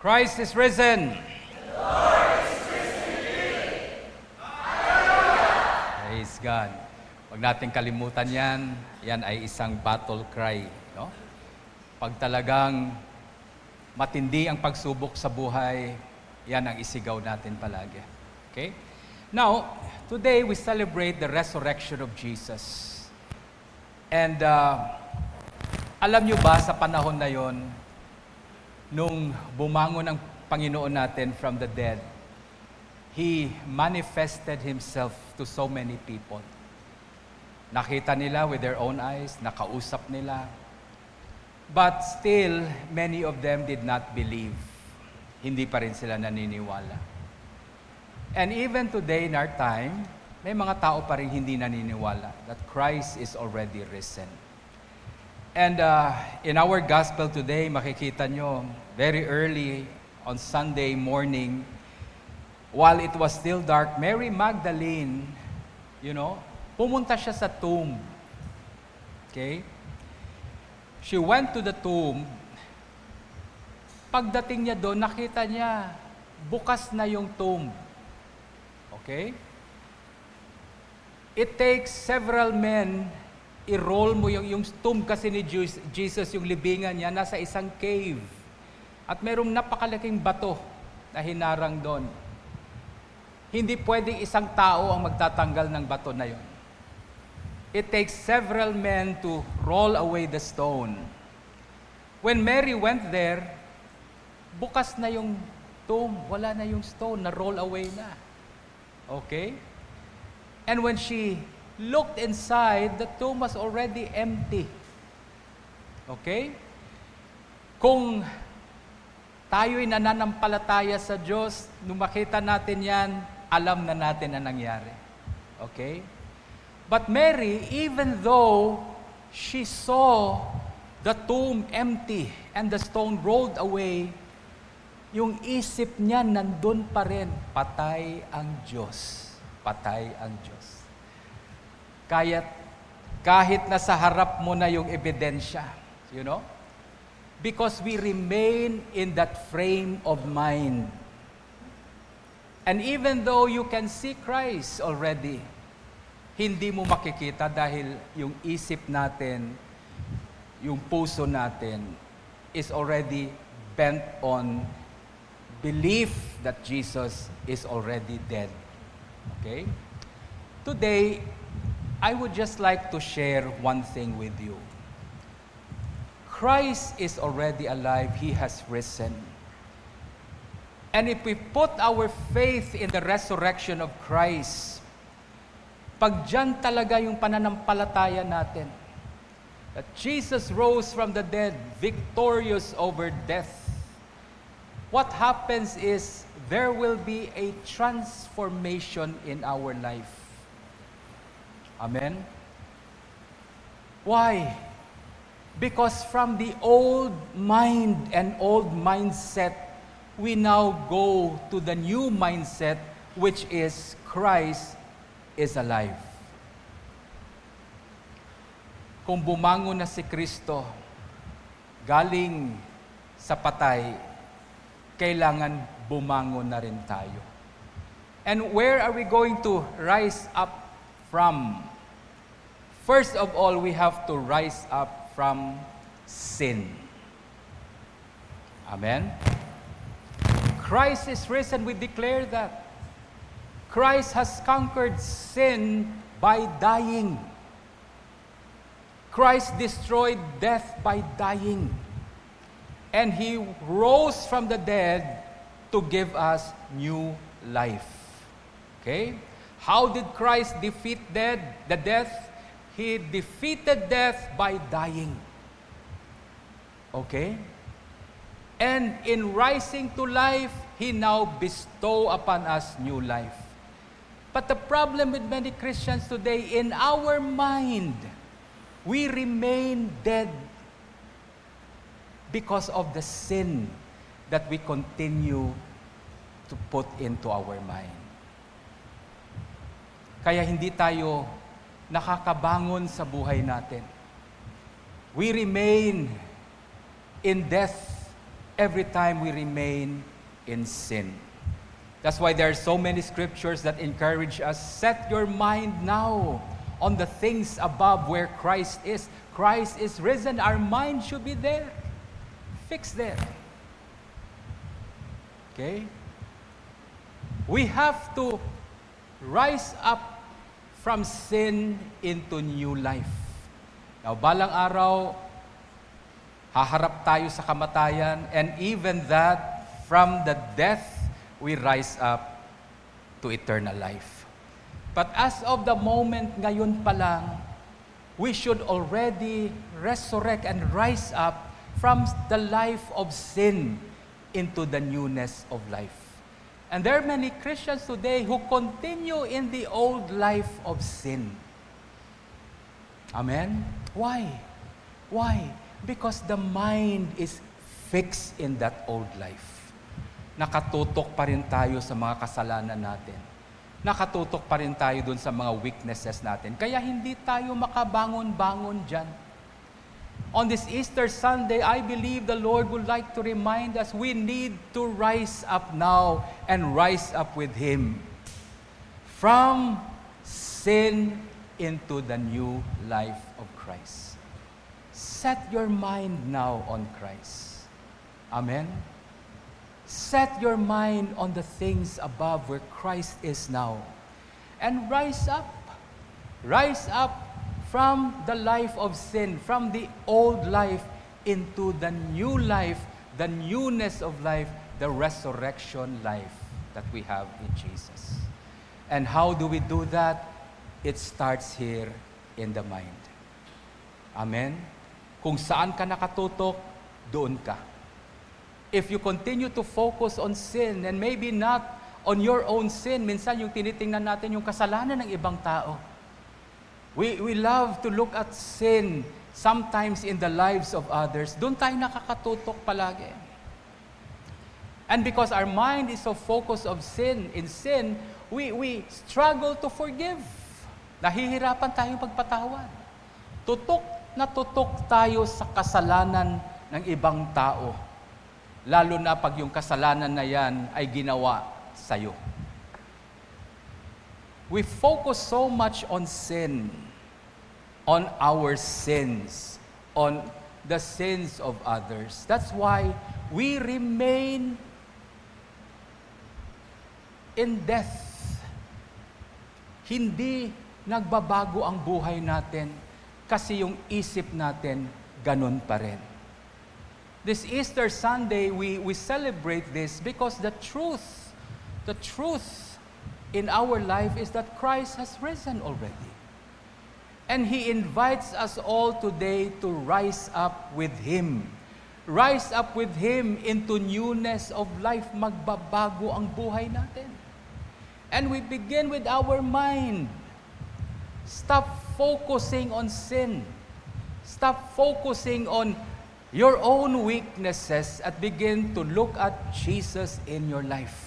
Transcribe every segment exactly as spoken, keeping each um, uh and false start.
Christ is risen. The Lord is risen indeed. Hallelujah! Praise God. Huwag natin kalimutan yan. Yan ay isang battle cry. No? Pag talagang matindi ang pagsubok sa buhay, yan ang isigaw natin palagi. Okay? Now, today we celebrate the resurrection of Jesus. And uh, alam nyo ba sa panahon na yon, nung bumangon ang Panginoon natin from the dead, He manifested Himself to so many people. Nakita nila with their own eyes, nakausap nila. But still, many of them did not believe. Hindi pa rin sila naniniwala. And even today in our time, may mga tao pa rin hindi naniniwala that Christ is already risen. And uh, in our gospel today, makikita nyo, very early on Sunday morning, while it was still dark, Mary Magdalene, you know, pumunta siya sa tomb. Okay? She went to the tomb. Pagdating niya doon, nakita niya, bukas na yung tomb. Okay? It takes several men, i-roll mo yung, yung tomb kasi ni Jesus, yung libingan niya, nasa isang cave. At mayroong napakalaking bato na hinarang doon. Hindi pwedeng isang tao ang magtatanggal ng bato na yon. It takes several men to roll away the stone. When Mary went there, bukas na yung tomb, wala na yung stone, na-roll away na. Okay? And when she looked inside, the tomb was already empty. Okay? Kung tayo'y nananampalataya sa Diyos, nung makita natin yan, alam na natin ang nangyari. Okay? But Mary, even though she saw the tomb empty and the stone rolled away, yung isip niya nandun pa rin, patay ang Diyos. Patay ang Diyos. Kaya, kahit nasa harap mo na yung ebidensya, you know? Because we remain in that frame of mind. And even though you can see Christ already, hindi mo makikita dahil yung isip natin, yung puso natin, is already bent on belief that Jesus is already dead. Okay? Today, I would just like to share one thing with you. Christ is already alive. He has risen. And if we put our faith in the resurrection of Christ, pag dyan talaga yung pananampalataya natin, that Jesus rose from the dead, victorious over death, what happens is there will be a transformation in our life. Amen? Why? Because from the old mind and old mindset, we now go to the new mindset, which is Christ is alive. Kung bumangon na si Kristo, galing sa patay, kailangan bumangon na rin tayo. And where are we going to rise up from? First of all, we have to rise up from sin. Amen? Christ is risen. We declare that. Christ has conquered sin by dying. Christ destroyed death by dying. And He rose from the dead to give us new life. Okay? How did Christ defeat death? The death? He defeated death by dying. Okay? And in rising to life, He now bestow upon us new life. But the problem with many Christians today, in our mind, we remain dead because of the sin that we continue to put into our mind. Kaya hindi tayo nakakabangon sa buhay natin. We remain in death every time we remain in sin. That's why there are so many scriptures that encourage us, set your mind now on the things above where Christ is. Christ is risen. Our mind should be there. Fixed there. Okay? We have to rise up from sin into new life. Now, balang araw, haharap tayo sa kamatayan, and even that, from the death, we rise up to eternal life. But as of the moment ngayon pa lang, we should already resurrect and rise up from the life of sin into the newness of life. And there are many Christians today who continue in the old life of sin. Amen? Why? Why? Because the mind is fixed in that old life. Nakatutok pa rin tayo sa mga kasalanan natin. Nakatutok pa rin tayo dun sa mga weaknesses natin. Kaya hindi tayo makabangon-bangon dyan. On this Easter Sunday, I believe the Lord would like to remind us we need to rise up now and rise up with Him. From sin into the new life of Christ. Set your mind now on Christ. Amen? Set your mind on the things above where Christ is now. And rise up. Rise up from the life of sin, from the old life into the new life, the newness of life, the resurrection life that we have in Jesus. And how do we do that? It starts here in the mind. Amen? Kung saan ka nakatutok, doon ka. If you continue to focus on sin, and maybe not on your own sin, minsan yung tinitingnan natin yung kasalanan ng ibang tao. We, we love to look at sin sometimes in the lives of others. Doon tayo nakakatutok palagi. And because our mind is so focused of sin, in sin, we, we struggle to forgive. Nahihirapan tayong pagpatawad. Tutok na tutok tayo sa kasalanan ng ibang tao. Lalo na pag yung kasalanan na yan ay ginawa sa'yo. We focus so much on sin, on our sins, on the sins of others. That's why we remain in death. Hindi nagbabago ang buhay natin kasi yung isip natin ganun pa rin. This Easter Sunday, we, we celebrate this because the truth, the truth in our life is that Christ has risen already. And He invites us all today to rise up with Him. Rise up with Him into newness of life. Magbabago ang buhay natin. And we begin with our mind. Stop focusing on sin. Stop focusing on your own weaknesses at begin to look at Jesus in your life.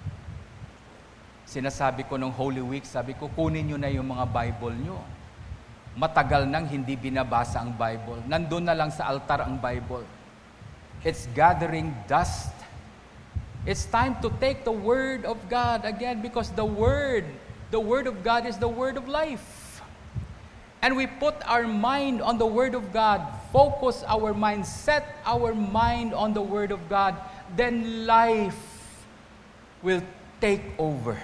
Sinasabi ko nung Holy Week, sabi ko, kunin nyo na yung mga Bible nyo. Matagal nang hindi binabasa ang Bible. Nandun na lang sa altar ang Bible. It's gathering dust. It's time to take the Word of God again because the Word, the Word of God is the Word of life. And we put our mind on the Word of God, focus our mind, set our mind on the Word of God, then life will take over.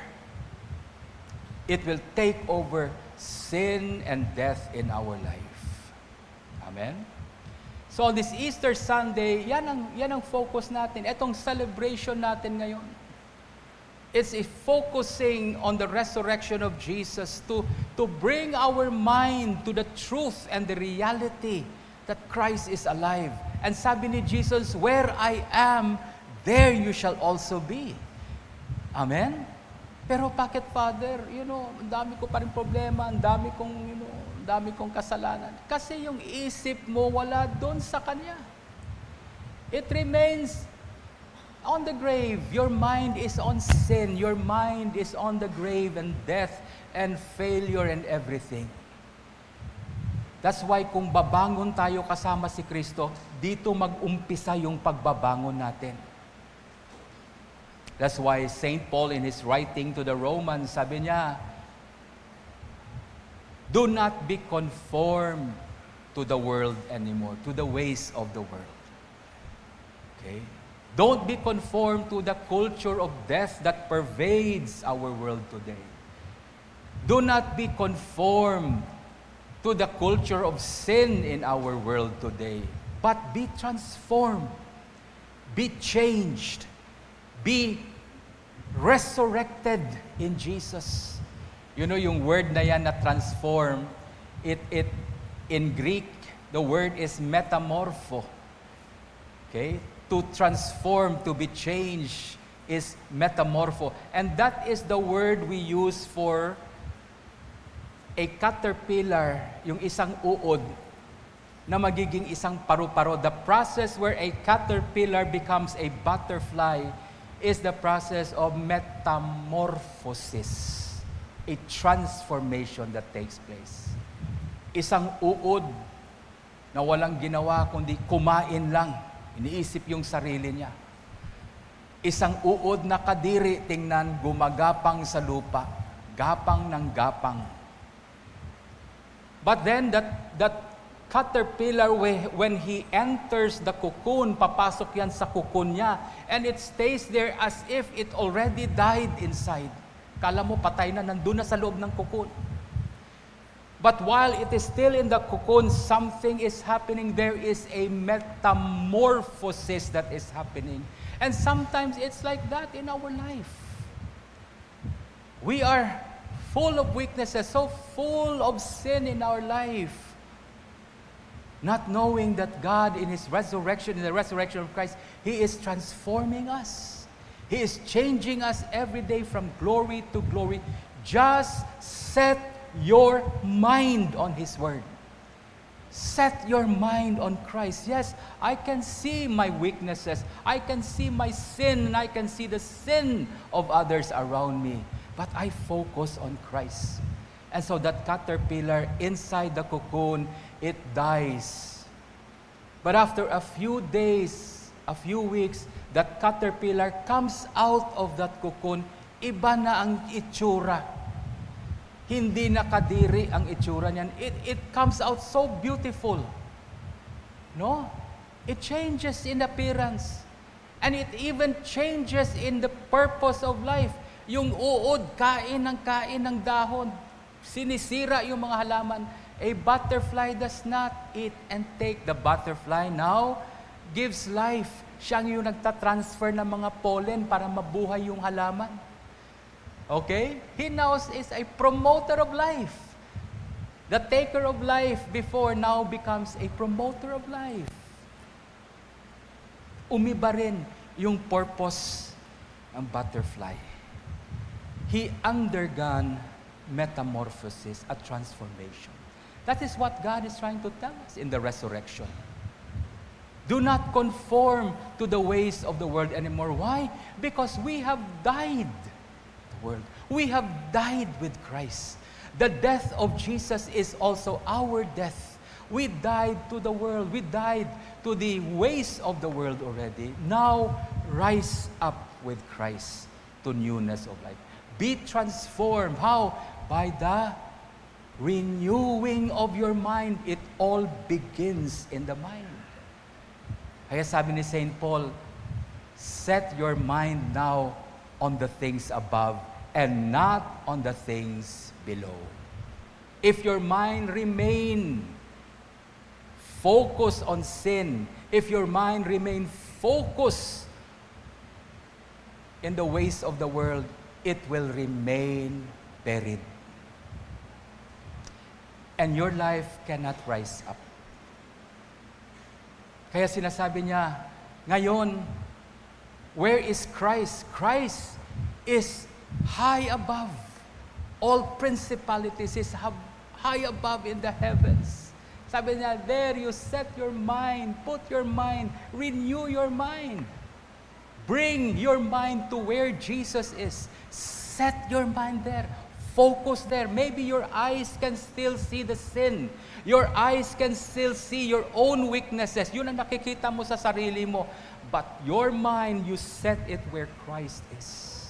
It will take over sin and death in our life. Amen? So on this Easter Sunday, yan ang, yan ang focus natin. Itong celebration natin ngayon. It's a focusing on the resurrection of Jesus to, to bring our mind to the truth and the reality that Christ is alive. And sabi ni Jesus, where I am, there you shall also be. Amen? Pero bakit, Father, you know, ang dami ko pa rin problema, ang dami kong, you know, ang dami kong kasalanan. Kasi yung isip mo wala doon sa Kanya. It remains on the grave. Your mind is on sin. Your mind is on the grave and death and failure and everything. That's why kung babangon tayo kasama si Kristo, dito mag-umpisa yung pagbabangon natin. That's why Saint Paul in his writing to the Romans, sabi niya, do not be conformed to the world anymore, to the ways of the world. Okay? Don't be conformed to the culture of death that pervades our world today. Do not be conformed to the culture of sin in our world today, but be transformed, be changed, be resurrected in Jesus. You know, yung word na yan na transform, it, it, in Greek, the word is metamorpho. Okay? To transform, to be changed, is metamorpho. And that is the word we use for a caterpillar, yung isang uod, na magiging isang paru-paro. The process where a caterpillar becomes a butterfly is the process of metamorphosis. A transformation that takes place. Isang uod na walang ginawa kundi kumain lang. Iniisip yung sarili niya. Isang uod na kadiri, tingnan, gumagapang sa lupa. Gapang ng gapang. But then that, that caterpillar, when he enters the cocoon, papasok yan sa cocoon niya, and it stays there as if it already died inside. Kala mo patay na, nandun na sa loob ng cocoon. But while it is still in the cocoon, something is happening. There is a metamorphosis that is happening. And sometimes it's like that in our life. We are full of weaknesses, so full of sin in our life. Not knowing that God in His resurrection, in the resurrection of Christ, He is transforming us. He is changing us every day from glory to glory. Just set your mind on His Word. Set your mind on Christ. Yes, I can see my weaknesses. I can see my sin, and I can see the sin of others around me. But I focus on Christ. And so that caterpillar inside the cocoon, it dies. But after a few days, a few weeks, that caterpillar comes out of that cocoon, iba na ang itsura. Hindi na kadiri ang itsura niyan. It, it comes out so beautiful. No? It changes in appearance. And it even changes in the purpose of life. Yung uod, kain ng kain ng dahon. Sinisira yung mga halaman. A butterfly does not eat and take. The butterfly now gives life. Siyang yung nagtatransfer ng mga pollen para mabuhay yung halaman. Okay? He now is a promoter of life. The taker of life before now becomes a promoter of life. Umiba rin yung purpose ng butterfly. He undergone metamorphosis, a transformation. That is what God is trying to tell us in the resurrection. Do not conform to the ways of the world anymore. Why? Because we have died the world. We have died with Christ. The death of Jesus is also our death. We died to the world. We died to the ways of the world already. Now, rise up with Christ to newness of life. Be transformed. How? By the renewing of your mind. It all begins in the mind. Kaya sabi ni Saint Paul, set your mind now on the things above and not on the things below. If your mind remain focused on sin, if your mind remain focused in the ways of the world, it will remain buried. And your life cannot rise up. Kaya sinasabi niya, ngayon, where is Christ? Christ is high above. All principalities is high above in the heavens. Sabi niya, there you set your mind, put your mind, renew your mind. Bring your mind to where Jesus is. Set your mind there. Focus there. Maybe your eyes can still see the sin. Your eyes can still see your own weaknesses. Yun ang nakikita mo sa sarili mo. But your mind, you set it where Christ is.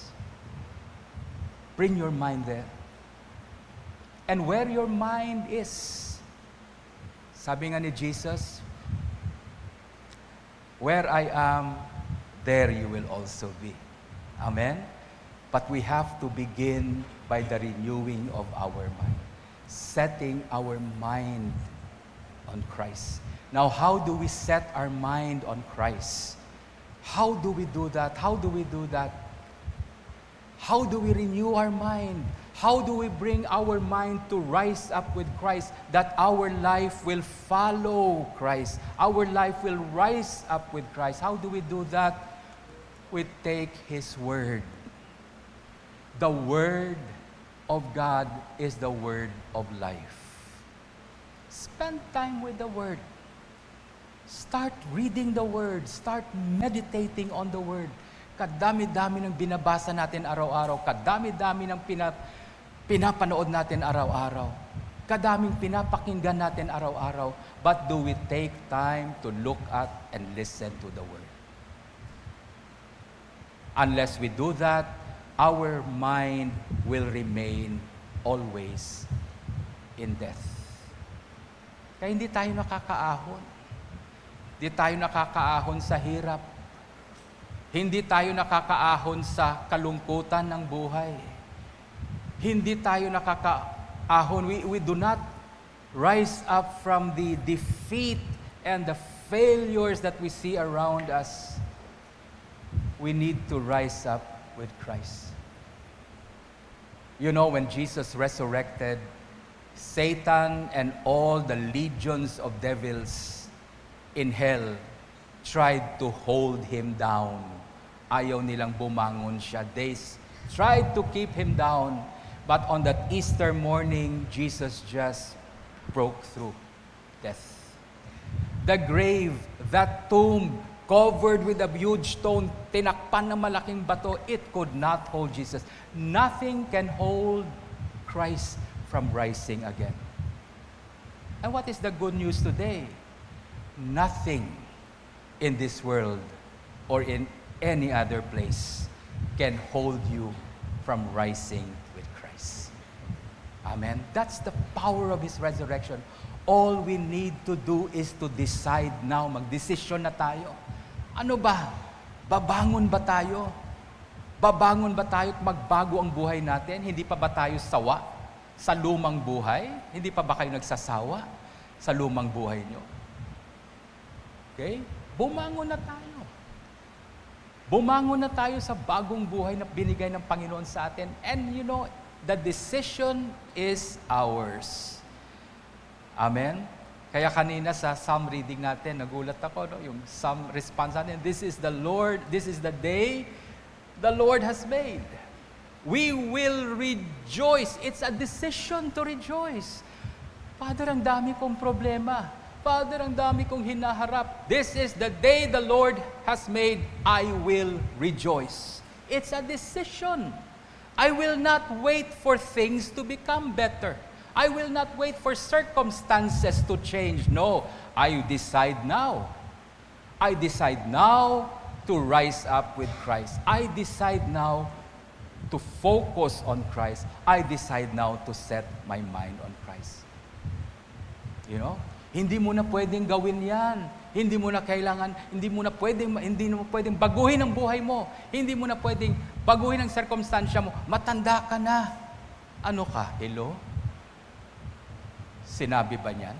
Bring your mind there. And where your mind is, sabi nga ni Jesus, where I am, there you will also be. Amen? But we have to begin by the renewing of our mind. Setting our mind on Christ. Now, how do we set our mind on Christ? How do we do that? How do we do that? How do we renew our mind? How do we bring our mind to rise up with Christ, that our life will follow Christ? Our life will rise up with Christ. How do we do that? We take His Word. The Word of God is the Word of life. Spend time with the Word. Start reading the Word. Start meditating on the Word. Kadami-dami ng binabasa natin araw-araw. Kadami-dami ng pinap- pinapanood natin araw-araw. Kadaming pinapakinggan natin araw-araw. But do we take time to look at and listen to the Word? Unless we do that, our mind will remain always in death. Kaya hindi tayo nakakaahon. Hindi tayo nakakaahon sa hirap. Hindi tayo nakakaahon sa kalungkutan ng buhay. Hindi tayo nakakaahon. We, we do not rise up from the defeat and the failures that we see around us. We need to rise up with Christ. You know, when Jesus resurrected, Satan and all the legions of devils in hell tried to hold Him down. Ayaw nilang bumangon siya. They tried to keep Him down. But on that Easter morning, Jesus just broke through death. The grave, that tomb, covered with a huge stone, tinakpan ng malaking bato, it could not hold Jesus. Nothing can hold Christ from rising again. And what is the good news today? Nothing in this world or in any other place can hold you from rising with Christ. Amen? That's the power of His resurrection. All we need to do is to decide now. Mag-desisyon na tayo. Ano ba? Babangon ba tayo? Babangon ba tayo at magbago ang buhay natin? Hindi pa ba tayo sawa sa lumang buhay? Hindi pa ba kayo nagsasawa sa lumang buhay nyo? Okay? Bumangon na tayo. Bumangon na tayo sa bagong buhay na binigay ng Panginoon sa atin. And you know, the decision is ours. Amen? Kaya kanina sa Psalm reading natin, nagulat ako, no? Yung Psalm response natin, this is the Lord, this is the day the Lord has made. We will rejoice. It's a decision to rejoice. Father, ang dami kong problema. Father, ang dami kong hinaharap. This is the day the Lord has made. I will rejoice. It's a decision. I will not wait for things to become better. I will not wait for circumstances to change. No, I decide now. I decide now to rise up with Christ. I decide now to focus on Christ. I decide now to set my mind on Christ. You know? Hindi mo na pwedeng gawin yan. Hindi mo na kailangan, hindi mo na pwedeng, hindi mo pwedeng baguhin ang buhay mo. Hindi mo na pwedeng baguhin ang circumstansya mo. Matanda ka na. Ano ka? Hello? Sinabi ba niyan?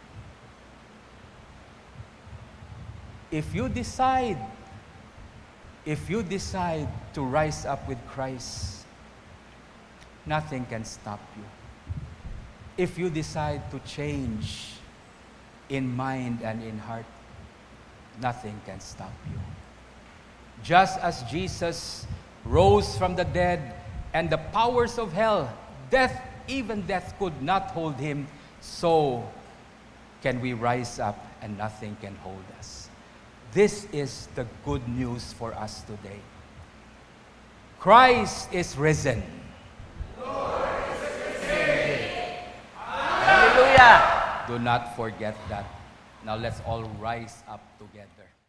If you decide, if you decide to rise up with Christ, nothing can stop you. If you decide to change in mind and in heart, nothing can stop you. Just as Jesus rose from the dead and the powers of hell, death, even death could not hold Him, so can we rise up and nothing can hold us. This is the good news for us today. Christ is risen. Lord is Do not forget that. Now let's all rise up together.